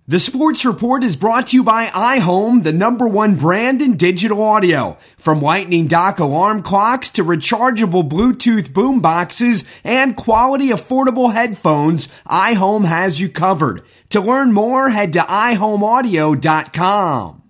The Sports Report is brought to you by iHome, the #1 brand in digital audio. From lightning dock alarm clocks to rechargeable Bluetooth boom boxes and quality affordable headphones, iHome has you covered. To learn more, head to iHomeaudio.com.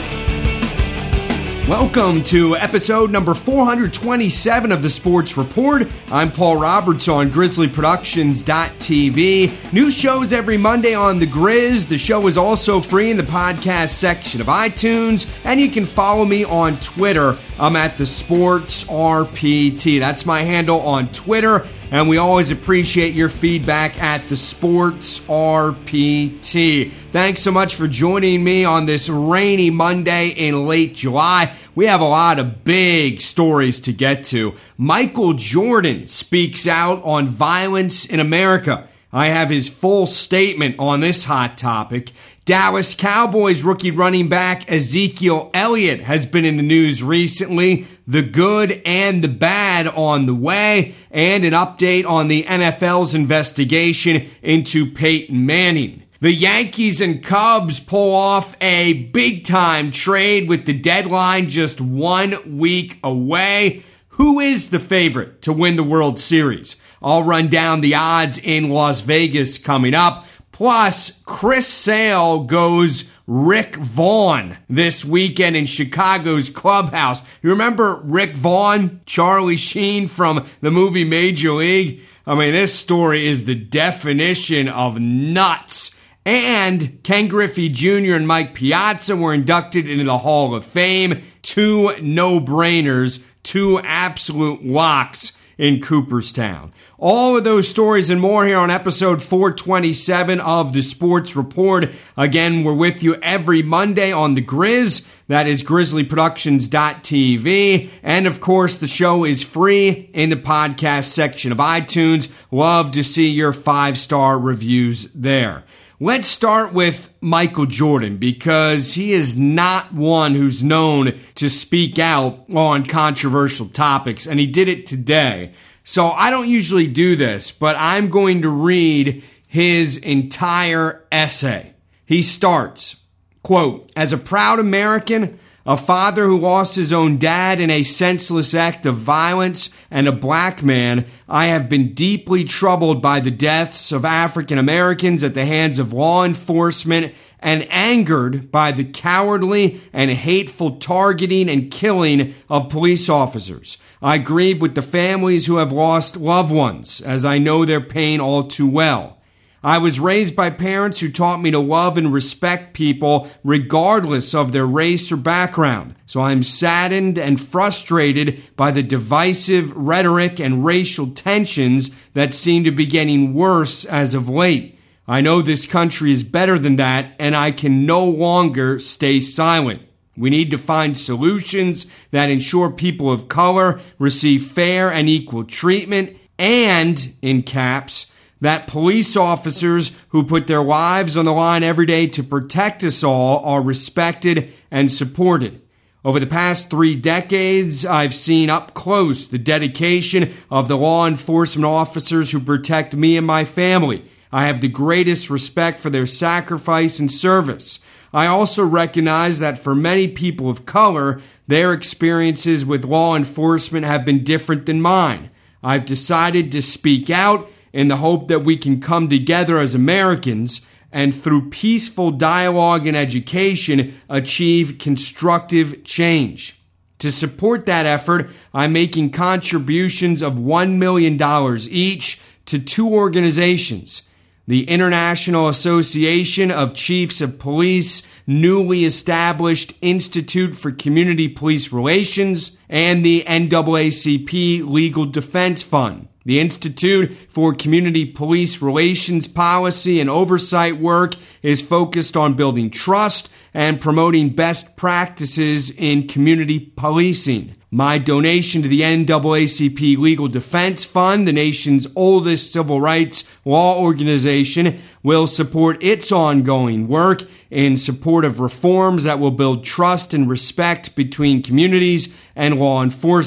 Welcome to episode number 427 of the Sports Report. I'm Paul Roberts on GrizzlyProductions.tv. New shows every Monday on The Grizz. The show is also free in the podcast section of iTunes, and you can follow me on Twitter. I'm at the Sports RPT. That's my handle on Twitter, and we always appreciate your feedback at the Sports RPT. Thanks so much for joining me on this rainy Monday in late July. We have a lot of big stories to get to. Michael Jordan speaks out on violence in America. I have his full statement on this hot topic. Dallas Cowboys rookie running back Ezekiel Elliott has been in the news recently. The good and the bad on the way, and an update on the NFL's investigation into Peyton Manning. The Yankees and Cubs pull off a big-time trade with the deadline just 1 week away. Who is the favorite to win the World Series? I'll run down the odds in Las Vegas coming up. Plus, Chris Sale goes Rick Vaughn this weekend in Chicago's clubhouse. You remember Rick Vaughn, Charlie Sheen from the movie Major League? I mean, this story is the definition of nuts. And Ken Griffey Jr. and Mike Piazza were inducted into the Hall of Fame. Two no-brainers, two absolute locks in Cooperstown. All of those stories and more here on episode 427 of the Sports Report. Again, we're with you every Monday on The Grizz. That is GrizzlyProductions.tv. And of course, the show is free in the podcast section of iTunes. Love to see your 5-star reviews there. Let's start with Michael Jordan, because he is not one who's known to speak out on controversial topics, and he did it today. So I don't usually do this, but I'm going to read his entire essay. He starts, quote, "As a proud American, a father who lost his own dad in a senseless act of violence, and a black man, I have been deeply troubled by the deaths of African Americans at the hands of law enforcement and angered by the cowardly and hateful targeting and killing of police officers. I grieve with the families who have lost loved ones, as I know their pain all too well. I was raised by parents who taught me to love and respect people regardless of their race or background. So I'm saddened and frustrated by the divisive rhetoric and racial tensions that seem to be getting worse as of late. I know this country is better than that, and I can no longer stay silent. We need to find solutions that ensure people of color receive fair and equal treatment, and, in caps, that police officers who put their lives on the line every day to protect us all are respected and supported. Over the past 3 decades, I've seen up close the dedication of the law enforcement officers who protect me and my family. I have the greatest respect for their sacrifice and service. I also recognize that for many people of color, their experiences with law enforcement have been different than mine. I've decided to speak out in the hope that we can come together as Americans and through peaceful dialogue and education achieve constructive change. To support that effort, I'm making contributions of $1 million each to 2 organizations: the International Association of Chiefs of Police, newly established Institute for Community Police Relations, and the NAACP Legal Defense Fund. The Institute for Community Police Relations Policy and Oversight work is focused on building trust and promoting best practices in community policing. My donation to the NAACP Legal Defense Fund, the nation's oldest civil rights law organization, will support its ongoing work in support of reforms that will build trust and respect between communities and law enforcement.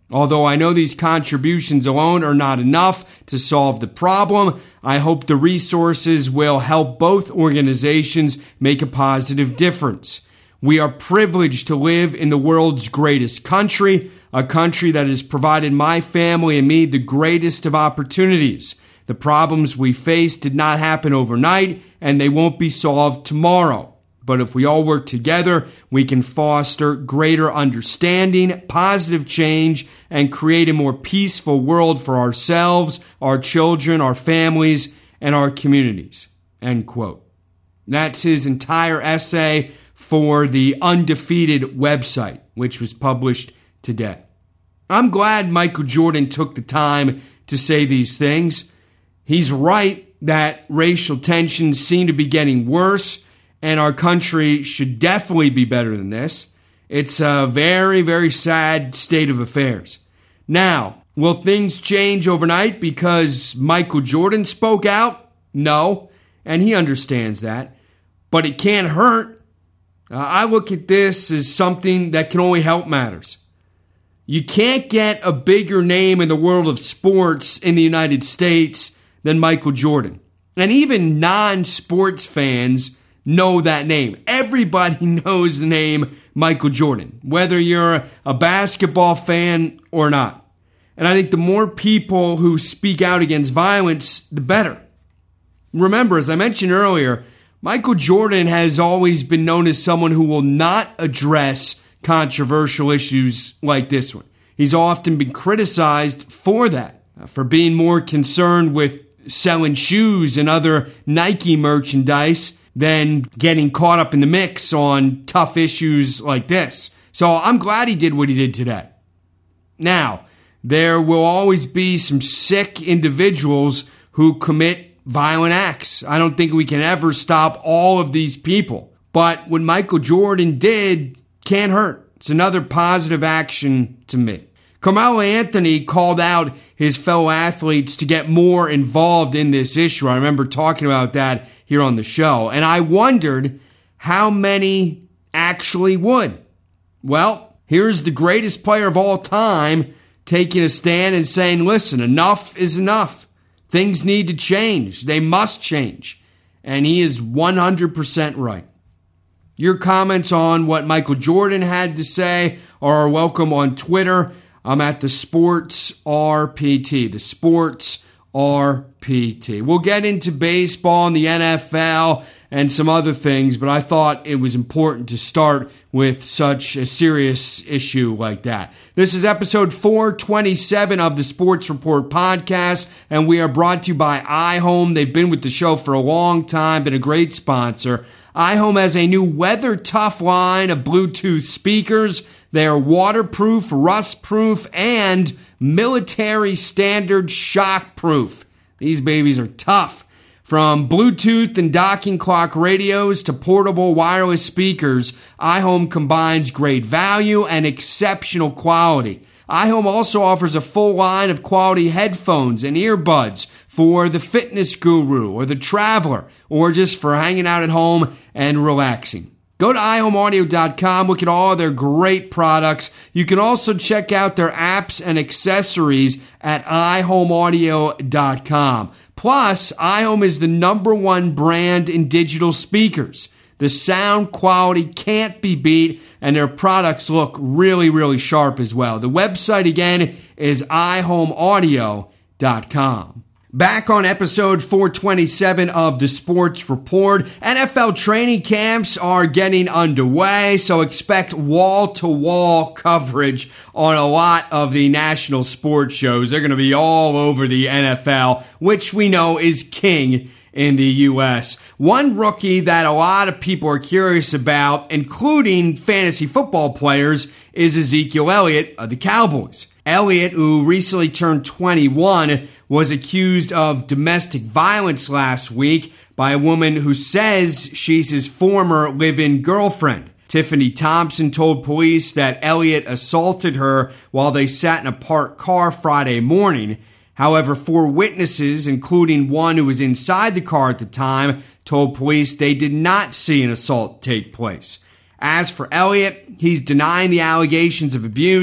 Although I know these contributions alone are not enough to solve the problem, I hope the resources will help both organizations make a positive difference. We are privileged to live in the world's greatest country, a country that has provided my family and me the greatest of opportunities. The problems we face did not happen overnight, and they won't be solved tomorrow. But if we all work together, we can foster greater understanding, positive change, and create a more peaceful world for ourselves, our children, our families, and our communities. End quote. That's his entire essay for the Undefeated website, which was published today. I'm glad Michael Jordan took the time to say these things. He's right that racial tensions seem to be getting worse, and our country should definitely be better than this. It's a very, very sad state of affairs. Now, will things change overnight because Michael Jordan spoke out? No, and he understands that. But it can't hurt. I look at this as something that can only help matters. You can't get a bigger name in the world of sports in the United States than Michael Jordan. And even non-sports fans know that name. Everybody knows the name Michael Jordan, whether you're a basketball fan or not. And I think the more people who speak out against violence, the better. Remember, as I mentioned earlier, Michael Jordan has always been known as someone who will not address controversial issues like this one. He's often been criticized for that, for being more concerned with selling shoes and other Nike merchandise than getting caught up in the mix on tough issues like this. So I'm glad he did what he did today. Now, there will always be some sick individuals who commit violent acts. I don't think we can ever stop all of these people. But what Michael Jordan did can't hurt. It's another positive action to me. Carmelo Anthony called out his fellow athletes to get more involved in this issue. I remember talking about that here on the show. And I wondered how many actually would. Well, here's the greatest player of all time taking a stand and saying, listen, enough is enough. Things need to change. They must change. And he is 100% right. Your comments on what Michael Jordan had to say are welcome on Twitter. I'm at the Sports RPT. The Sports RPT. We'll get into baseball and the NFL and some other things, but I thought it was important to start with such a serious issue like that. This is episode 427 of the Sports Report podcast, and we are brought to you by iHome. They've been with the show for a long time, been a great sponsor. iHome has a new weather-tough line of Bluetooth speakers. They are waterproof, rust-proof, and military standard shock-proof. These babies are tough. From Bluetooth and docking clock radios to portable wireless speakers, iHome combines great value and exceptional quality. iHome also offers a full line of quality headphones and earbuds for the fitness guru or the traveler or just for hanging out at home and relaxing. Go to iHomeAudio.com, look at all of their great products. You can also check out their apps and accessories at iHomeAudio.com. Plus, iHome is the #1 brand in digital speakers. The sound quality can't be beat, and their products look really, really sharp as well. The website, again, is iHomeAudio.com. Back on episode 427 of the Sports Report, NFL training camps are getting underway, so expect wall-to-wall coverage on a lot of the national sports shows. They're going to be all over the NFL, which we know is king in the U.S. One rookie that a lot of people are curious about, including fantasy football players, is Ezekiel Elliott of the Cowboys. Elliott, who recently turned 21, was accused of domestic violence last week by a woman who says she's his former live-in girlfriend. Tiffany Thompson told police that Elliott assaulted her while they sat in a parked car Friday morning. However, 4 witnesses, including one who was inside the car at the time, told police they did not see an assault take place. As for Elliott, he's denying the allegations of abuse,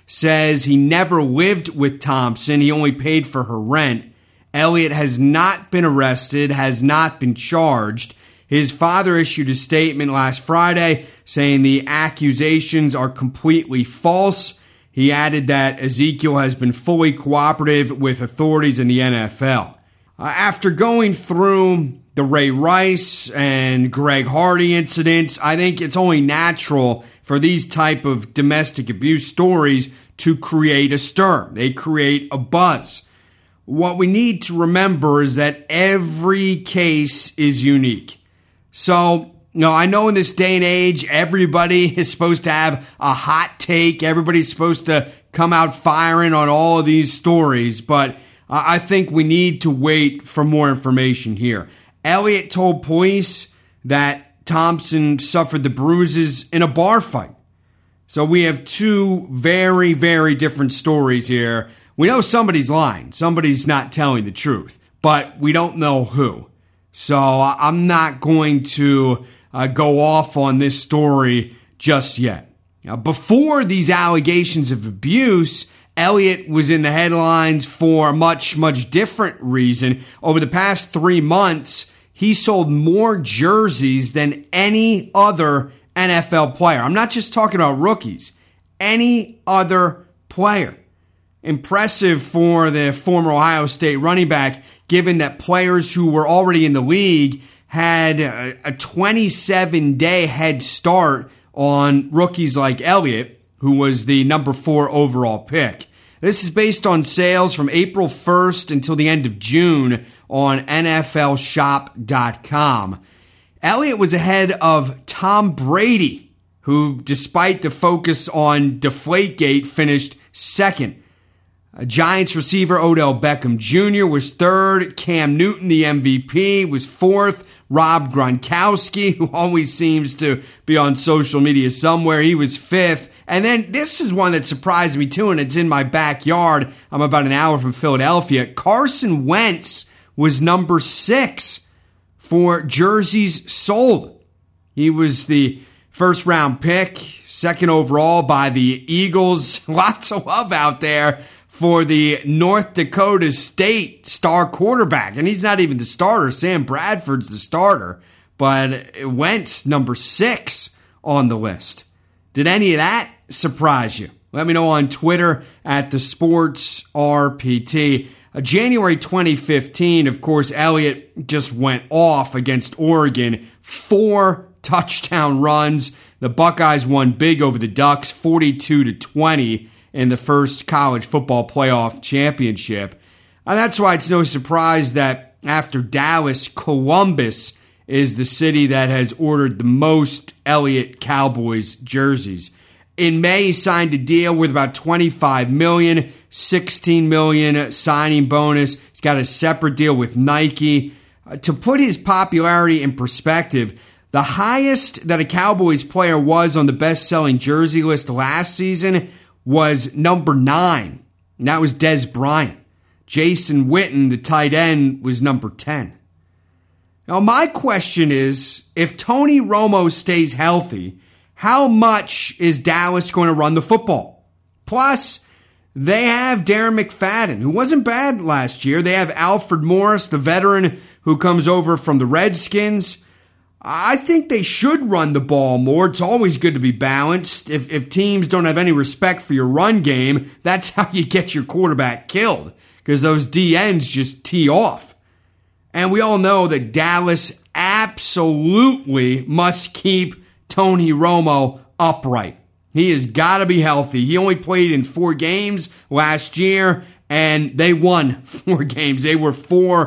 says he never lived with Thompson. He only paid for her rent. Elliott has not been arrested, has not been charged. His father issued a statement last Friday saying the accusations are completely false. He added that Ezekiel has been fully cooperative with authorities in the NFL. After going through the Ray Rice and Greg Hardy incidents, I think it's only natural for these type of domestic abuse stories to create a stir. They create a buzz. What we need to remember is that every case is unique. So, I know in this day and age, everybody is supposed to have a hot take. Everybody's supposed to come out firing on all of these stories, but I think we need to wait for more information here. Elliott told police that Thompson suffered the bruises in a bar fight. So we have two very, very different stories here. We know somebody's lying. Somebody's not telling the truth, but we don't know who. So I'm not going to go off on this story just yet. Now, before these allegations of abuse, Elliott was in the headlines for a much, much different reason. Over the past 3 months, he sold more jerseys than any other NFL player. I'm not just talking about rookies. Any other player. Impressive for the former Ohio State running back, given that players who were already in the league had a 27-day head start on rookies like Elliott, who was the number 4 overall pick. This is based on sales from April 1st until the end of June on NFLshop.com. Elliott was ahead of Tom Brady, who, despite the focus on Deflategate, finished second. Giants receiver Odell Beckham Jr. was third. Cam Newton, the MVP, was fourth. Rob Gronkowski, who always seems to be on social media somewhere, he was fifth. And then this is one that surprised me too, and it's in my backyard. I'm about an hour from Philadelphia. Carson Wentz was number 6 for jerseys sold. He was the first round pick, second overall by the Eagles. Lots of love out there for the North Dakota State star quarterback. And he's not even the starter. Sam Bradford's the starter. But Wentz, number 6 on the list. Did any of that surprise you? Let me know on Twitter at @thesportsrpt. January 2015, of course, Elliott just went off against Oregon. 4 touchdown runs. The Buckeyes won big over the Ducks, 42-20. In the first college football playoff championship. And that's why it's no surprise that after Dallas, Columbus is the city that has ordered the most Elliott Cowboys jerseys. In May, he signed a deal with about $25 million, $16 million signing bonus. He's got a separate deal with Nike. To put his popularity in perspective, the highest that a Cowboys player was on the best-selling jersey list last season was number 9, and that was Dez Bryant. Jason Witten, the tight end, was number 10. Now, my question is, if Tony Romo stays healthy, how much is Dallas going to run the football? Plus, they have Darren McFadden, who wasn't bad last year. They have Alfred Morris, the veteran who comes over from the Redskins. I think they should run the ball more. It's always good to be balanced. If teams don't have any respect for your run game, that's how you get your quarterback killed, because those DNs just tee off. And we all know that Dallas absolutely must keep Tony Romo upright. He has got to be healthy. He only played in 4 games last year, and they won 4 games. They were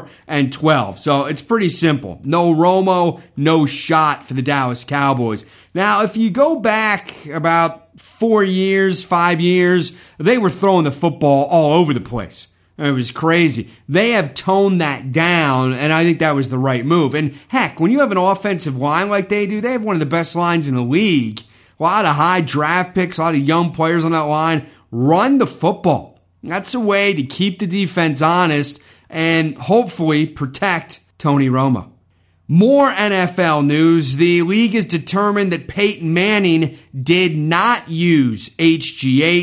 4-12. So it's pretty simple. No Romo, no shot for the Dallas Cowboys. Now, if you go back about 4 years, 5 years, they were throwing the football all over the place. It was crazy. They have toned that down, and I think that was the right move. And heck, when you have an offensive line like they do, they have one of the best lines in the league. A lot of high draft picks, a lot of young players on that line. Run the football. That's a way to keep the defense honest and hopefully protect Tony Romo. More NFL news. The league is determined that Peyton Manning did not use HGH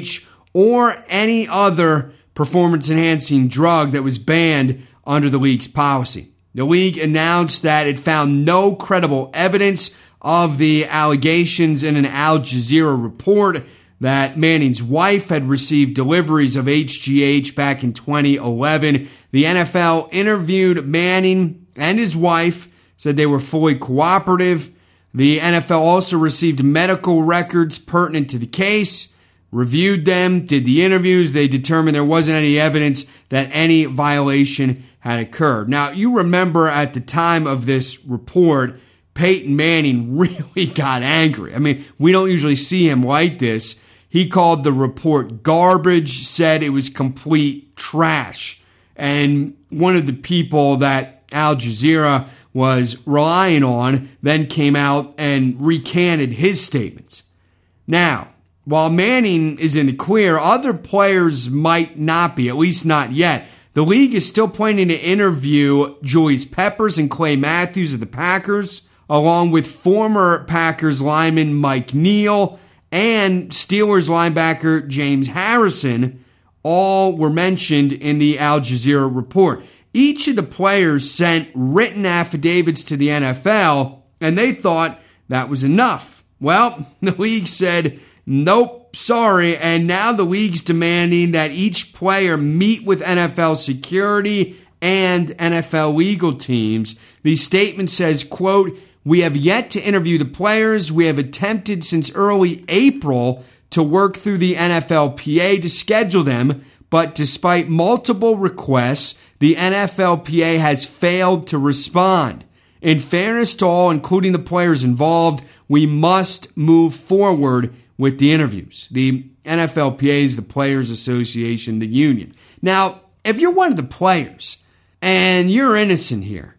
or any other performance-enhancing drug that was banned under the league's policy. The league announced that it found no credible evidence of the allegations in an Al Jazeera report that Manning's wife had received deliveries of HGH back in 2011. The NFL interviewed Manning and his wife, said they were fully cooperative. The NFL also received medical records pertinent to the case, reviewed them, did the interviews. They determined there wasn't any evidence that any violation had occurred. Now, you remember at the time of this report, Peyton Manning really got angry. I mean, we don't usually see him like this. He called the report garbage, said it was complete trash. And one of the people that Al Jazeera was relying on then came out and recanted his statements. Now, while Manning is in the clear, other players might not be, at least not yet. The league is still planning to interview Julius Peppers and Clay Matthews of the Packers, along with former Packers lineman Mike Neal and Steelers linebacker James Harrison. All were mentioned in the Al Jazeera report. Each of the players sent written affidavits to the NFL, and they thought that was enough. Well, the league said, nope, sorry, and now the league's demanding that each player meet with NFL security and NFL legal teams. The statement says, quote, "We have yet to interview the players. We have attempted since early April to work through the NFLPA to schedule them, but despite multiple requests, the NFLPA has failed to respond. In fairness to all, including the players involved, we must move forward with the interviews." The NFLPA is the Players Association, the union. Now, if you're one of the players and you're innocent here,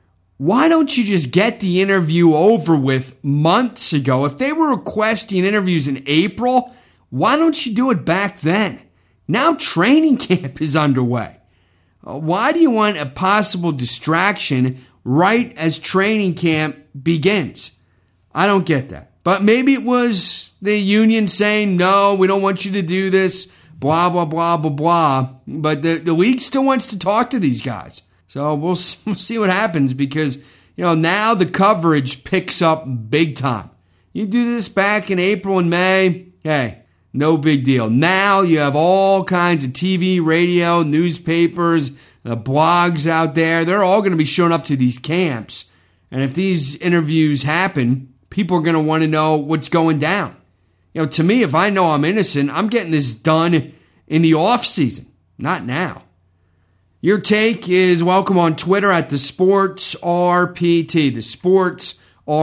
why don't you just get the interview over with months ago? If they were requesting interviews in April, why don't you do it back then? Now training camp is underway. Why do you want a possible distraction right as training camp begins? I don't get that. But maybe it was the union saying, no, we don't want you to do this, blah, blah, blah, blah, blah. But the league still wants to talk to these guys. So we'll see what happens because, now the coverage picks up big time. You do this back in April and May, hey, no big deal. Now you have all kinds of TV, radio, newspapers, blogs out there. They're all going to be showing up to these camps. And if these interviews happen, people are going to want to know what's going down. To me, if I know I'm innocent, I'm getting this done in the off season, not now. Your take is welcome on Twitter at the Sports RPT. The Sports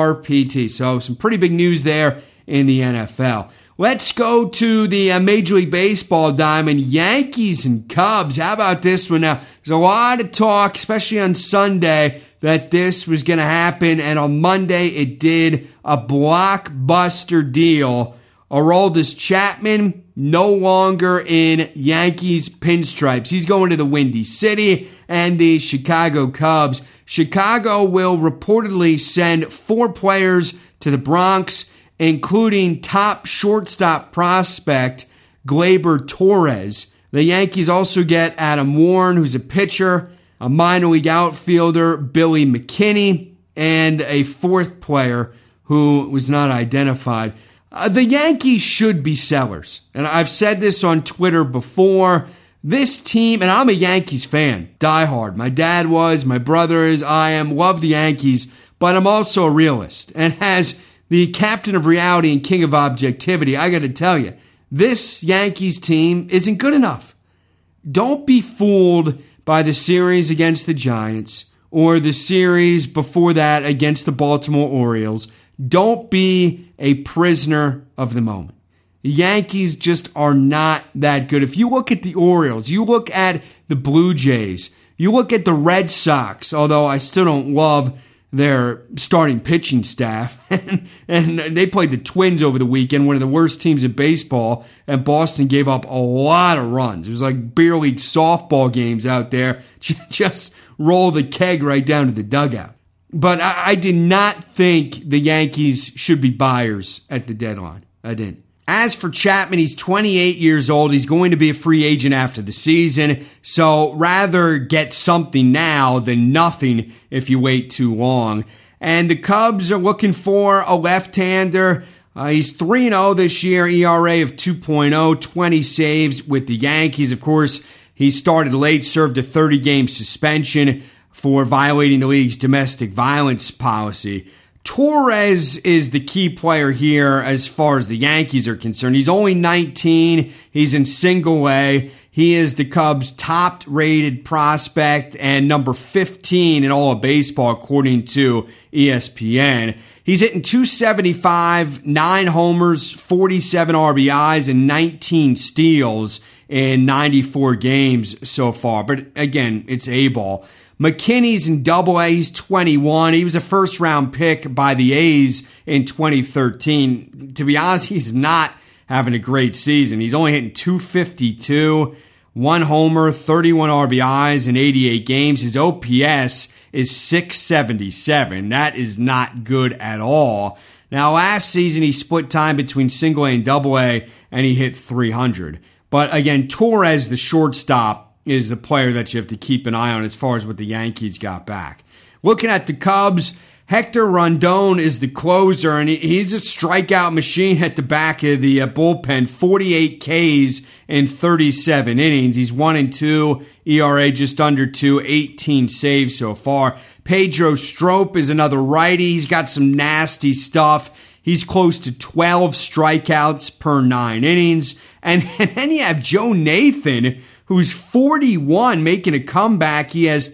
RPT. So some pretty big news there in the NFL. Let's go to the Major League Baseball diamond, Yankees and Cubs. How about this one now? There's a lot of talk, especially on Sunday, that this was going to happen, and on Monday it did. A blockbuster deal. Aroldis Chapman no longer in Yankees pinstripes. He's going to the Windy City and the Chicago Cubs. Chicago will reportedly send 4 players to the Bronx, including top shortstop prospect Gleyber Torres. The Yankees also get Adam Warren, who's a pitcher, a minor league outfielder, Billy McKinney, and a 4th player who was not identified. The Yankees should be sellers. And I've said this on Twitter before. This team, and I'm a Yankees fan, diehard. My dad was, my brother is, I am, love the Yankees, but I'm also a realist. And as the captain of reality and king of objectivity, I got to tell you, this Yankees team isn't good enough. Don't be fooled by the series against the Giants or the series before that against the Baltimore Orioles. Don't be a prisoner of the moment. The Yankees just are not that good. If you look at the Orioles, you look at the Blue Jays, you look at the Red Sox, although I still don't love their starting pitching staff, and they played the Twins over the weekend, one of the worst teams in baseball, and Boston gave up a lot of runs. It was like beer league softball games out there. Just roll the keg right down to the dugout. But I did not think the Yankees should be buyers at the deadline. I didn't. As for Chapman, he's 28 years old. He's going to be a free agent after the season. So rather get something now than nothing if you wait too long. And the Cubs are looking for a left-hander. He's 3-0 this year, ERA of 2.0, 20 saves with the Yankees. Of course, he started late, served a 30-game suspension for violating the league's domestic violence policy. Torres is the key player here as far as the Yankees are concerned. He's only 19. He's in single A. He is the Cubs' top-rated prospect and number 15 in all of baseball, according to ESPN. He's hitting .275, 9 homers, 47 RBIs, and 19 steals in 94 games so far. But again, it's A-ball. McKinney's in Double A. He's 21. He was a first-round pick by the A's in 2013. To be honest, he's not having a great season. He's only hitting .252, 1 homer, 31 RBIs in 88 games. His OPS is .677. That is not good at all. Now, last season, he split time between Single A and Double A, and he hit .300. But again, Torres, the shortstop, is the player that you have to keep an eye on as far as what the Yankees got back. Looking at the Cubs, Hector Rondon is the closer, and he's a strikeout machine at the back of the bullpen. 48 Ks in 37 innings. He's 1-2, ERA just under 2, 18 saves so far. Pedro Strop is another righty. He's got some nasty stuff. He's close to 12 strikeouts per 9 innings. And then you have Joe Nathan, who's 41, making a comeback. He has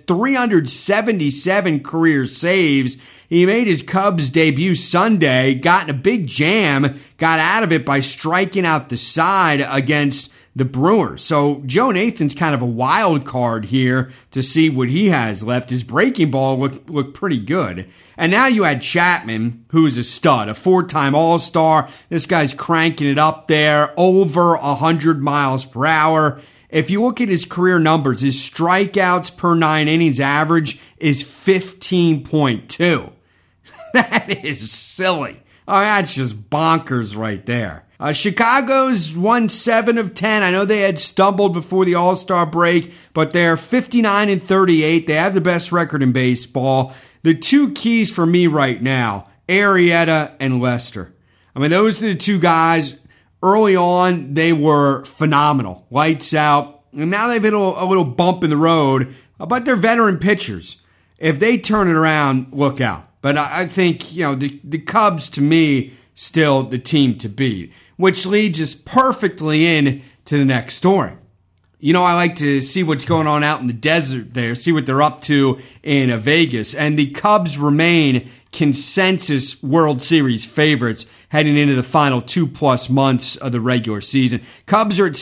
377 career saves. He made his Cubs debut Sunday, got in a big jam, got out of it by striking out the side against the Brewers. So Joe Nathan's kind of a wild card here to see what he has left. His breaking ball looked pretty good. And now you had Chapman, who's a stud, a 4-time All-Star. This guy's cranking it up there, over 100 miles per hour. If you look at his career numbers, his strikeouts per 9 innings average is 15.2. That is silly. Oh, that's just bonkers right there. Chicago's won 7 of 10. I know they had stumbled before the All-Star break, but they're 59-38. They have the best record in baseball. The two keys for me right now, Arrieta and Lester. I mean, those are the two guys. Early on, they were phenomenal. Lights out. And now they've hit a little bump in the road, but they're veteran pitchers. If they turn it around, look out. But I think, the Cubs, to me, still the team to beat, which leads us perfectly in to the next story. I like to see what's going on out in the desert there, see what they're up to in Vegas. And the Cubs remain consensus World Series favorites heading into the final 2+ months of the regular season. Cubs are at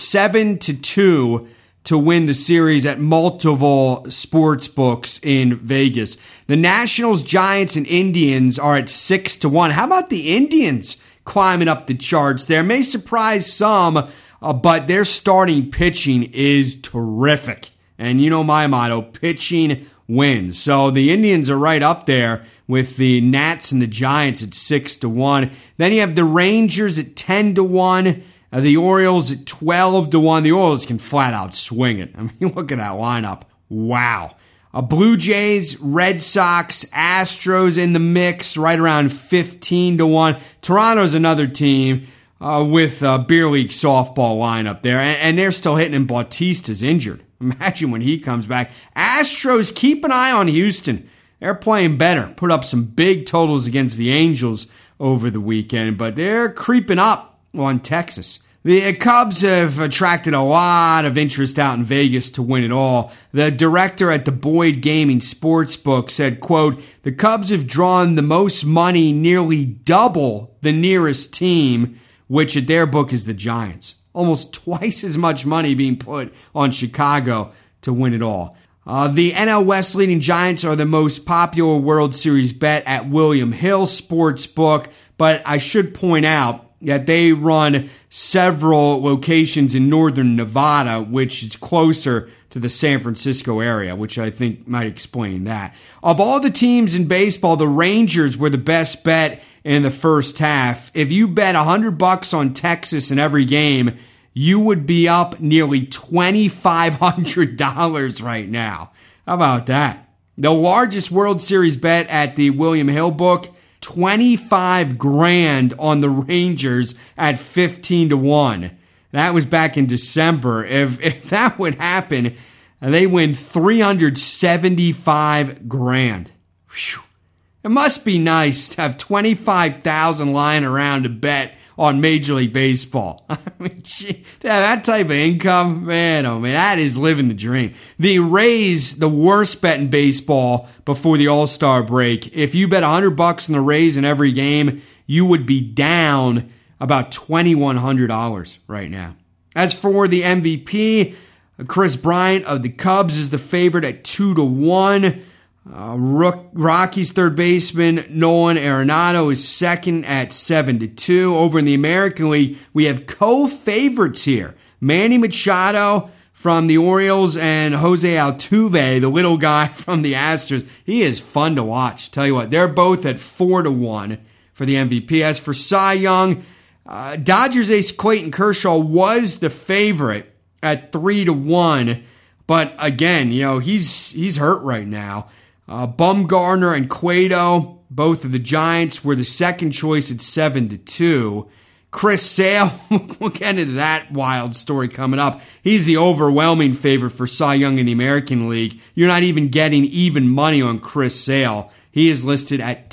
7-2 to win the series at multiple sports books in Vegas. The Nationals, Giants, and Indians are at 6-1. How about the Indians climbing up the charts there? May surprise some, but their starting pitching is terrific. And you know my motto, pitching wins. So the Indians are right up there with the Nats and the Giants at 6-1. Then you have the Rangers at 10-1. The Orioles at 12-1. The Orioles can flat out swing it. I mean, look at that lineup. Wow. Blue Jays, Red Sox, Astros in the mix, right around 15-1. Toronto's another team with a beer league softball lineup there, and they're still hitting, and Bautista's injured. Imagine when he comes back. Astros, keep an eye on Houston. They're playing better. Put up some big totals against the Angels over the weekend, but they're creeping up on Texas. The Cubs have attracted a lot of interest out in Vegas to win it all. The director at the Boyd Gaming Sportsbook said, quote, "The Cubs have drawn the most money, nearly double the nearest team, which at their book is the Giants. Almost twice as much money being put on Chicago to win it all." The NL West leading Giants are the most popular World Series bet at William Hill Sportsbook, but I should point out that they run several locations in northern Nevada, which is closer to the San Francisco area, which I think might explain that. Of all the teams in baseball, the Rangers were the best bet in the first half. If you bet $100 on Texas in every game, you would be up nearly $2,500 right now. How about that? The largest World Series bet at the William Hill book, $25,000 on the Rangers at 15-1. That was back in December. If that would happen, they win $375,000. Whew. It must be nice to have $25,000 lying around to bet on Major League Baseball. I mean, gee, that type of income, man, oh man, that is living the dream. The Rays, the worst bet in baseball before the All-Star break. If you bet $100 on the Rays in every game, you would be down about $2,100 right now. As for the MVP, Chris Bryant of the Cubs is the favorite at 2-1. Rockies third baseman Nolan Arenado is second at 7-2. Over in the American League, we have co-favorites here. Manny Machado from the Orioles and Jose Altuve, the little guy from the Astros. He is fun to watch. Tell you what, they're both at 4-1 for the MVP. As for Cy Young, Dodgers ace Clayton Kershaw was the favorite at 3-1. But again, he's hurt right now. Bumgarner and Cueto, both of the Giants, were the second choice at 7-2. Chris Sale, we'll get into that wild story coming up. He's the overwhelming favorite for Cy Young in the American League. You're not even getting even money on Chris Sale. He is listed at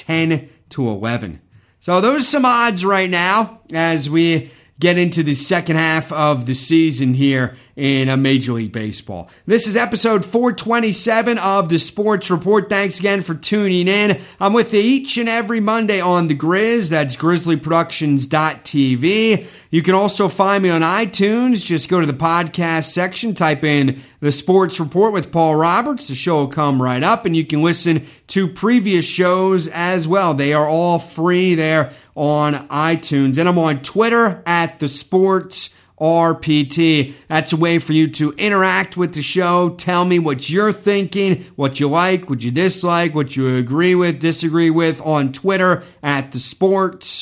10-11. So those are some odds right now as we get into the second half of the season here in Major League Baseball. This is episode 427 of the Sports Report. Thanks again for tuning in. I'm with you each and every Monday on The Grizz. That's grizzlyproductions.tv. You can also find me on iTunes. Just go to the podcast section, type in The Sports Report with Paul Roberts. The show will come right up, and you can listen to previous shows as well. They are all free there on iTunes. And I'm on Twitter at The Sports RPT. That's a way for you to interact with the show. Tell me what you're thinking, what you like, what you dislike, what you agree with, disagree with on Twitter at the Sports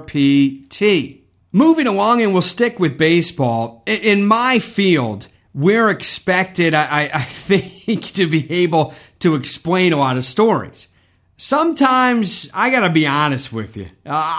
RPT. Moving along, and we'll stick with baseball. In my field, we're expected, I think, to be able to explain a lot of stories. Sometimes, I gotta be honest with you,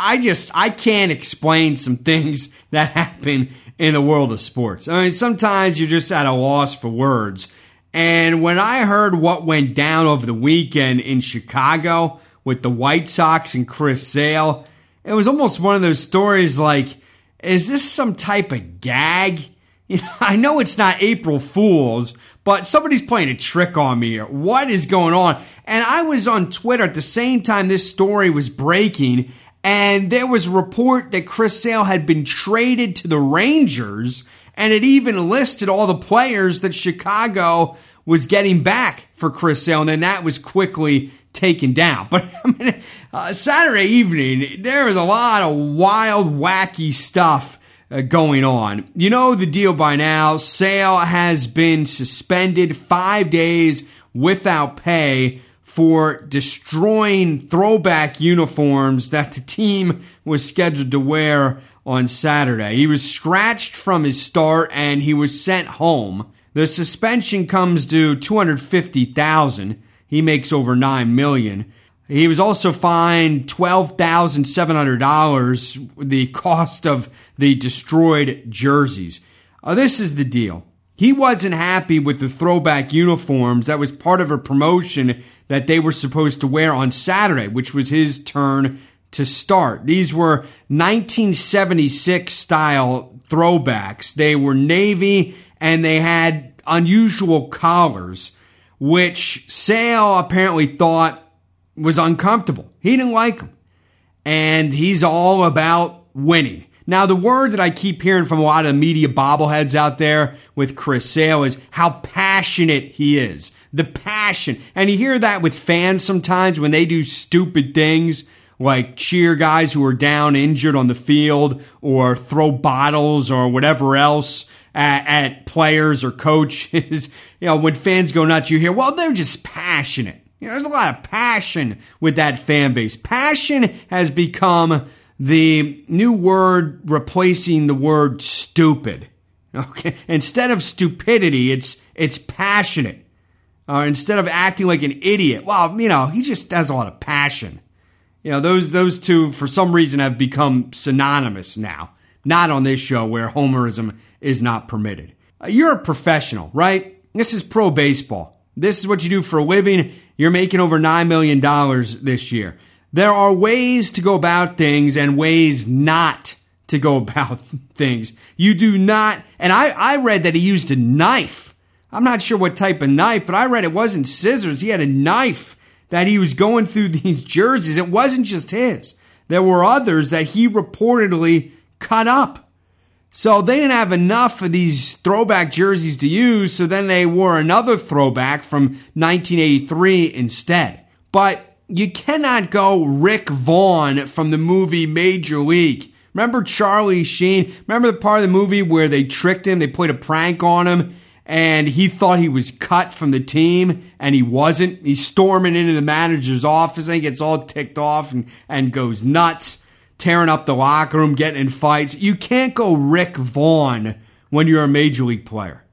I can't explain some things that happen in the world of sports. I mean, sometimes you're just at a loss for words. And when I heard what went down over the weekend in Chicago with the White Sox and Chris Sale, it was almost one of those stories like, is this some type of gag? I know it's not April Fool's, but somebody's playing a trick on me here. What is going on? And I was on Twitter at the same time this story was breaking, and there was a report that Chris Sale had been traded to the Rangers, and it even listed all the players that Chicago was getting back for Chris Sale, and then that was quickly taken down. But I mean, Saturday evening, there was a lot of wild, wacky stuff going on. You know the deal by now. Sale has been suspended 5 days without pay for destroying throwback uniforms that the team was scheduled to wear on Saturday. He was scratched from his start and he was sent home. The suspension comes to $250,000. He makes over $9 million. He was also fined $12,700, the cost of the destroyed jerseys. This is the deal. He wasn't happy with the throwback uniforms. That was part of a promotion that they were supposed to wear on Saturday, which was his turn to start. These were 1976 style throwbacks. They were navy and they had unusual collars, which Sale apparently thought was uncomfortable. He didn't like them. And he's all about winning. Now, the word that I keep hearing from a lot of media bobbleheads out there with Chris Sale is how passionate he is. The passion. And you hear that with fans sometimes when they do stupid things like cheer guys who are down injured on the field or throw bottles or whatever else at players or coaches. When fans go nuts, you hear, well, they're just passionate. There's a lot of passion with that fan base. Passion has become the new word replacing the word stupid. Okay, instead of stupidity, it's passionate. Instead of acting like an idiot, well, he just has a lot of passion. Those two, for some reason, have become synonymous now. Not on this show where homerism is not permitted. You're a professional, right? This is pro baseball. This is what you do for a living. You're making over $9 million this year. There are ways to go about things and ways not to go about things. You do not, and I read that he used a knife. I'm not sure what type of knife, but I read it wasn't scissors. He had a knife that he was going through these jerseys. It wasn't just his. There were others that he reportedly cut up. So they didn't have enough of these throwback jerseys to use, so then they wore another throwback from 1983 instead. But you cannot go Rick Vaughn from the movie Major League. Remember Charlie Sheen? Remember the part of the movie where they tricked him, they played a prank on him, and he thought he was cut from the team, and he wasn't. He's storming into the manager's office, and he gets all ticked off and goes nuts, tearing up the locker room, getting in fights. You can't go Rick Vaughn when you're a major league player.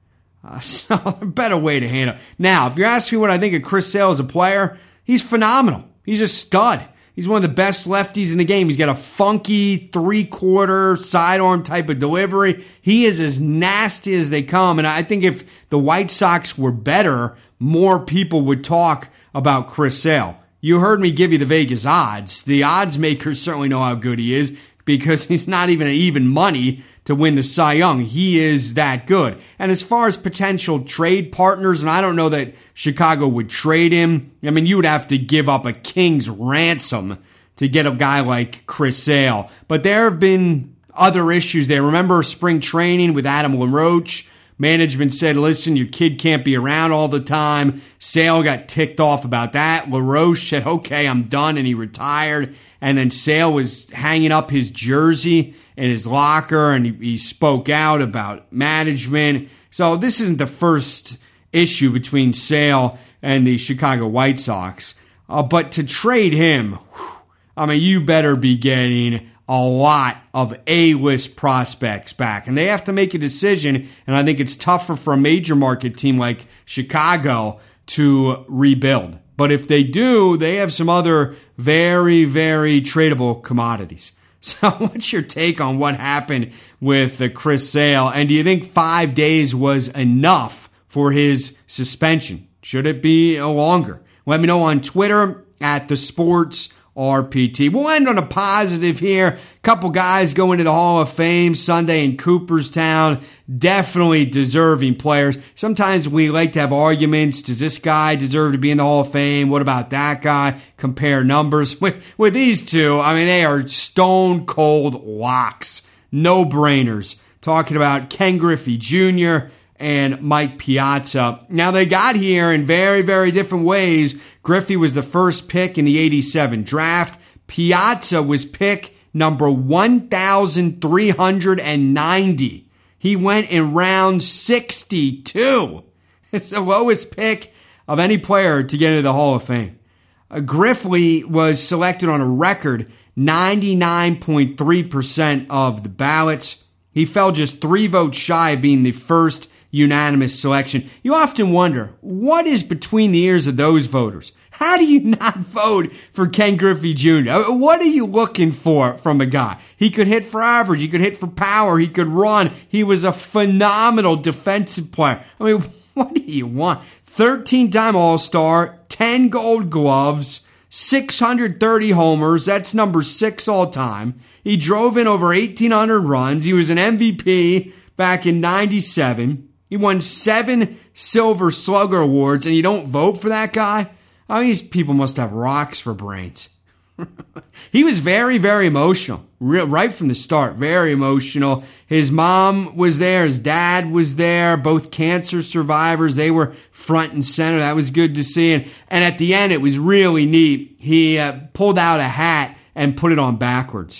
So a better way to handle it. Now, if you're asking me what I think of Chris Sale as a player, he's phenomenal. He's a stud. He's one of the best lefties in the game. He's got a funky three-quarter sidearm type of delivery. He is as nasty as they come. And I think if the White Sox were better, more people would talk about Chris Sale. You heard me give you the Vegas odds. The odds makers certainly know how good he is because he's not even even money to win the Cy Young. He is that good. And as far as potential trade partners, and I don't know that Chicago would trade him. I mean, you would have to give up a king's ransom to get a guy like Chris Sale. But there have been other issues there. Remember spring training with Adam LaRoche? Management said, listen, your kid can't be around all the time. Sale got ticked off about that. LaRoche said, okay, I'm done, and he retired. And then Sale was hanging up his jersey in his locker, and he spoke out about management. So this isn't the first issue between Sale and the Chicago White Sox. But to trade him, you better be getting a lot of A-list prospects back. And they have to make a decision, and I think it's tougher for a major market team like Chicago to rebuild. But if they do, they have some other very, very tradable commodities. So what's your take on what happened with Chris Sale? And do you think 5 days was enough for his suspension? Should it be longer? Let me know on Twitter @TheSportsRPT. We'll end on a positive here. Couple guys going to the Hall of Fame Sunday in Cooperstown. Definitely deserving players. Sometimes we like to have arguments. Does this guy deserve to be in the Hall of Fame? What about that guy? Compare numbers. With these two, they are stone cold locks. No-brainers. Talking about Ken Griffey Jr. and Mike Piazza. Now, they got here in very, very different ways. Griffey was the first pick in the 87 draft. Piazza was pick number 1,390. He went in round 62. It's the lowest pick of any player to get into the Hall of Fame. Griffey was selected on a record 99.3% of the ballots. He fell just 3 votes shy of being the first unanimous selection. You often wonder, what is between the ears of those voters? How do you not vote for Ken Griffey Jr.? What are you looking for from a guy? He could hit for average. He could hit for power. He could run. He was a phenomenal defensive player. What do you want? 13-time All-Star, 10 Gold Gloves, 630 homers. That's number 6 all time. He drove in over 1,800 runs. He was an MVP back in 97. He won 7 Silver Slugger Awards, and you don't vote for that guy? These people must have rocks for brains. He was very, very emotional, right from the start, very emotional. His mom was there, his dad was there, both cancer survivors. They were front and center. That was good to see. And at the end, it was really neat. He pulled out a hat and put it on backwards.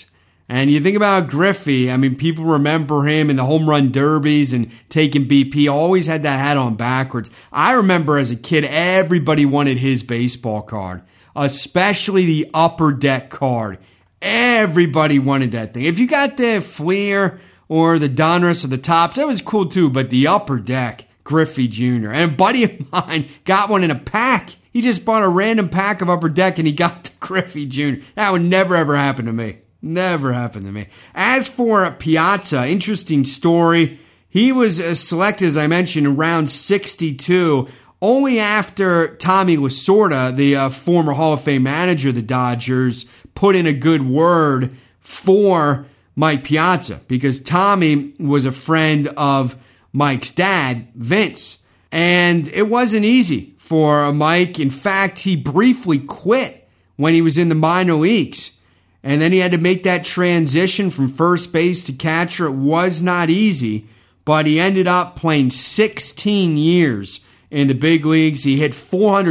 And you think about Griffey, I mean, people remember him in the home run derbies and taking BP, always had that hat on backwards. I remember as a kid, everybody wanted his baseball card, especially the Upper Deck card. Everybody wanted that thing. If you got the Fleer or the Donruss or the Topps, that was cool too, but the Upper Deck, Griffey Jr. And a buddy of mine got one in a pack. He just bought a random pack of Upper Deck and he got the Griffey Jr. That would never ever happen to me. Never happened to me. As for Piazza, interesting story. He was selected, as I mentioned, in round 62, only after Tommy Lasorda, the former Hall of Fame manager of the Dodgers, put in a good word for Mike Piazza, because Tommy was a friend of Mike's dad, Vince. And it wasn't easy for Mike. In fact, he briefly quit when he was in the minor leagues. And then he had to make that transition from first base to catcher. It was not easy, but he ended up playing 16 years in the big leagues. He hit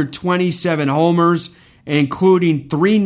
427 homers, including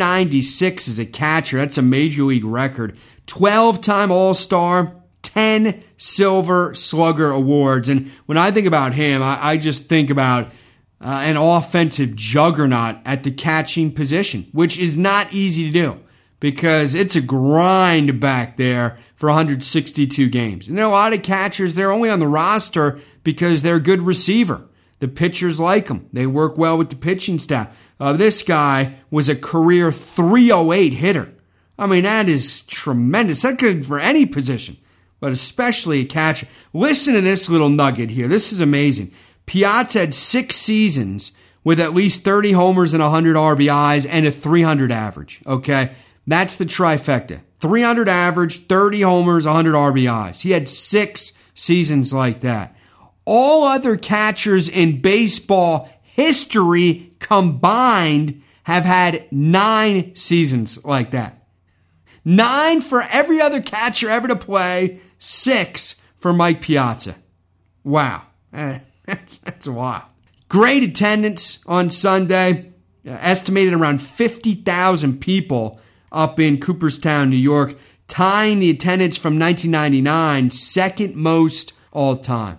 396 as a catcher. That's a major league record. 12-time All-Star, 10 Silver Slugger awards. And when I think about him, I just think about an offensive juggernaut at the catching position, which is not easy to do, because it's a grind back there for 162 games. And there are a lot of catchers, they're only on the roster because they're a good receiver. The pitchers like them. They work well with the pitching staff. This guy was a career 308 hitter. I mean, that is tremendous. That's good for any position, but especially a catcher. Listen to this little nugget here. This is amazing. Piazza had 6 seasons with at least 30 homers and 100 RBIs and a 300 average, okay? That's the trifecta. 300 average, 30 homers, 100 RBIs. He had 6 seasons like that. All other catchers in baseball history combined have had 9 seasons like that. 9 for every other catcher ever to play, 6 for Mike Piazza. Wow. That's wild. Great attendance on Sunday. Estimated around 50,000 people up in Cooperstown, New York, tying the attendance from 1999, second most all time.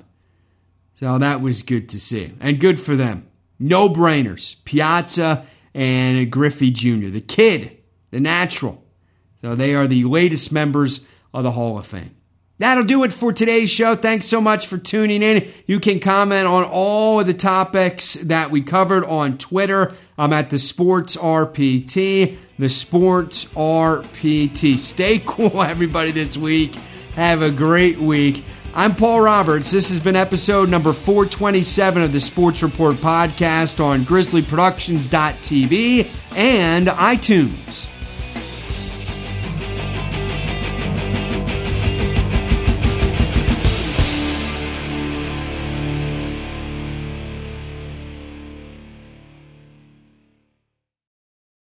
So that was good to see, and good for them. No-brainers, Piazza and Griffey Jr., the kid, the natural. So they are the latest members of the Hall of Fame. That'll do it for today's show. Thanks so much for tuning in. You can comment on all of the topics that we covered on Twitter. I'm at the Sports RPT. The Sports RPT. Stay cool, everybody, this week. Have a great week. I'm Paul Roberts. This has been episode number 427 of the Sports Report podcast on GrizzlyProductions.tv and iTunes.